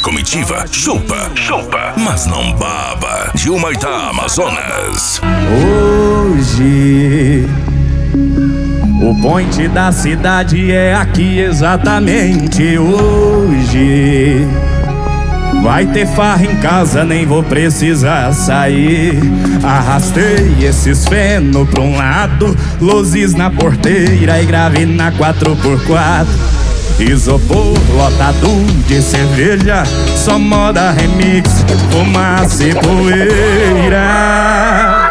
comitiva chupa, mas não baba. De Humaitá, Amazonas. Hoje o point da cidade é aqui exatamente hoje. Vai ter farra em casa, nem vou precisar sair. Arrastei esses feno pra um lado, luzes na porteira e grave na 4x4. Isopor lotado de cerveja, só moda remix, fumaça e poeira.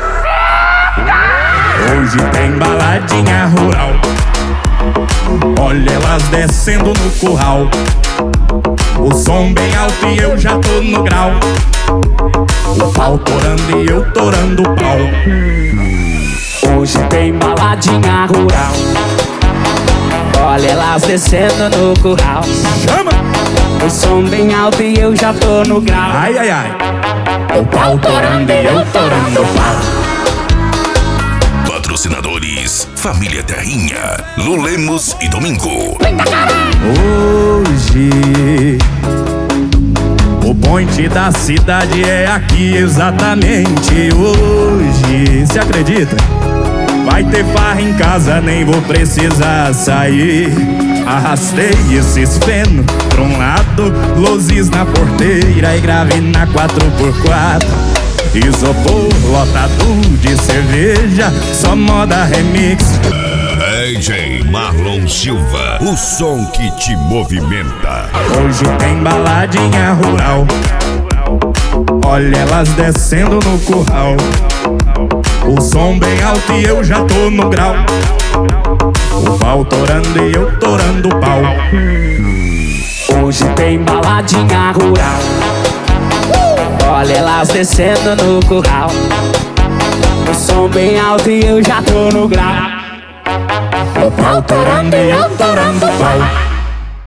Hoje tem baladinha rural, olha elas descendo no curral. O som bem alto e eu já tô no grau. O pau torando e eu torando o pau. Hoje tem baladinha rural, olha elas descendo no curral. Chama! O som bem alto e eu já tô no grau. Ai, ai, ai. O pau torando e eu torando o pau. Patrocinadores: Família Terrinha, Lulemos e Domingo. Hoje o point da cidade é aqui exatamente hoje. Cê acredita? Vai ter farra em casa, nem vou precisar sair. Arrastei esses feno pra um lado, luzes na porteira e grave na 4x4. Isopor lotado de cerveja, só moda remix. DJ Marlon Silva, o som que te movimenta. Hoje tem baladinha rural, olha elas descendo no curral. O som bem alto e eu já tô no grau. O pau torando e eu torando o pau. Hoje tem baladinha rural, olha elas descendo no curral. O som bem alto e eu já tô no grau. O pau torando e eu torando o pau.